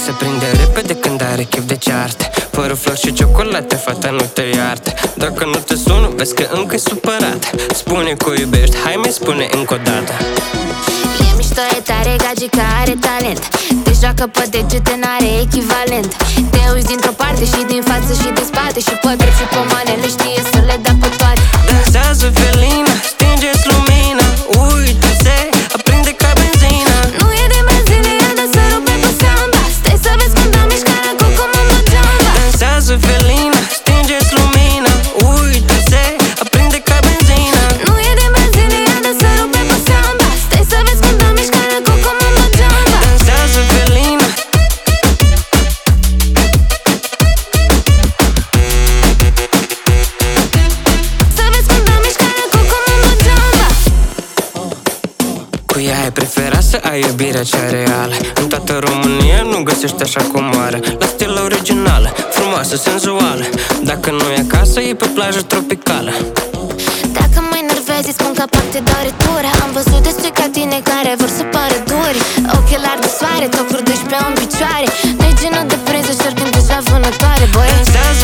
Se prinde repede când are chef de ceartă. Părul flori și ciocolate, fata nu te iartă. Dacă nu te sună, vezi că încă-i supărată. Spune că o iubești, hai mai spune încă o dată. E mișto, e tare, gagica are talent. Te joacă pe degete, n-are echivalent. Te uiți dintr-o parte și din față și din spate. Și pe drept și pe manele știe să le dea pe toate. Dansează Felina, stingeți lumina. Uită-se, aprinde ca benzina. Nu e de benzină, e de să rupe pe samba. Stai să vezi cum dau mișcarea cu comandă geamba. Dansează Felina, stingeți lumina. Uită-se, aprinde ca benzina. Nu e de benzină, e de să rupe pe samba. Stai să vezi cum dau mișcarea cu comandă geamba. Dansează Felina. Să vezi cum dau mișcarea cu comandă geamba. Cu ea ai prefera să ai iubirea cea reală. În toată România nu găsești așa cum moară. La stil originală, frumoasă, senzuală. Dacă nu e acasă, e pe plajă tropicală. Dacă mă enervezi, îți spun că poate dau retură. Am văzut destui ca tine care vor să pară duri. Ochelari de soare, tocuri 12 în picioare. Nu-i genul de prins, șergând deja vânătoare, băie.